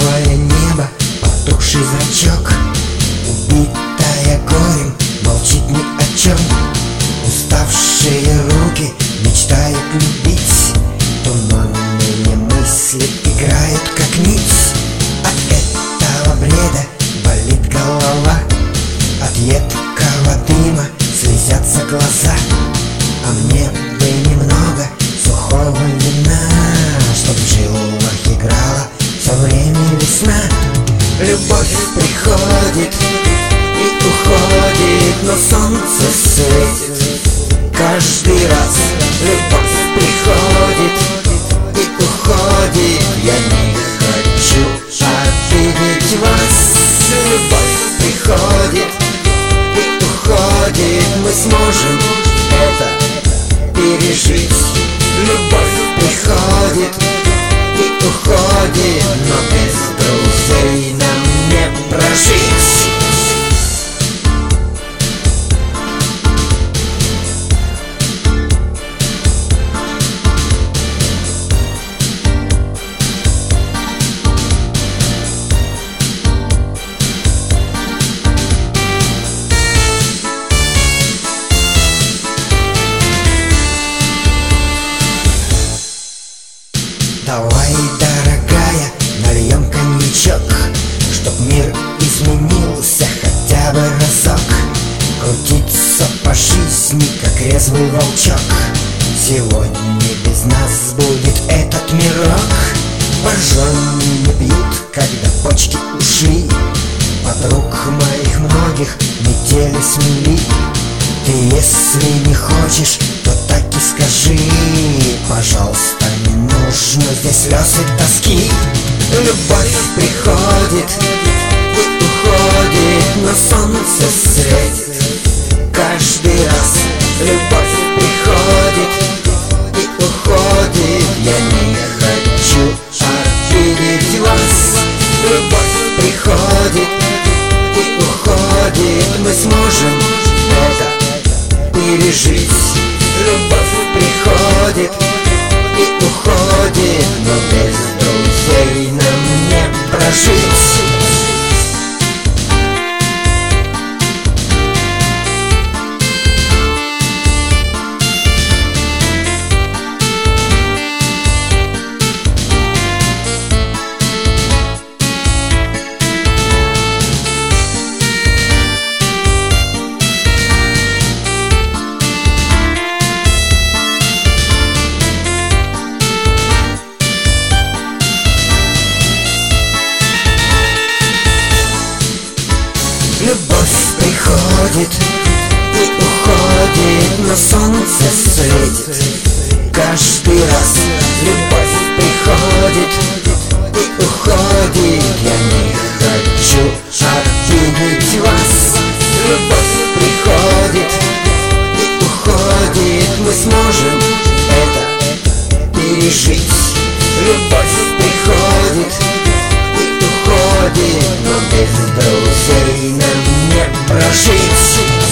Тусклое небо, потухший зрачок, убитая горем, молчит ни о чем. Уставшие руки мечтают любить, туманные мысли играют как нить. От этого бреда болит голова, от едкого дыма слезятся глаза. А мне бы немного сухого вина, чтоб в жилах играла все время весна. Любовь приходит и уходит, но солнце светит каждый раз. Любовь приходит и уходит, я не хочу обидеть вас. Любовь приходит и уходит, мы сможем это пережить. Любовь приходит и уходит, но без друзей нам не прожить. Давай, дорогая, нальем коньячок, чтоб мир изменился хотя бы разок. Крутиться по жизни, как резвый волчок. Сегодня без нас будет этот мирок. Пожженные пьют, когда почки ушли. Подруг моих многих метели смели. Ты если не хочешь, то так и скажи. Пожалуйста, не нужно здесь слез и тоски. Любовь приходит и уходит, но солнце светит каждый раз. Любовь приходит и уходит, я не хочу обидеть вас. Любовь приходит и уходит, мы сможем это пережить. Любовь приходит и уходит, но без друзей нам не прожить. Любовь приходит и уходит, но солнце светит каждый раз. Любовь приходит и уходит, я не хочу обидеть вас. Любовь приходит и уходит, мы сможем это пережить. Любовь приходит и уходит, но без друзей нам не прожить.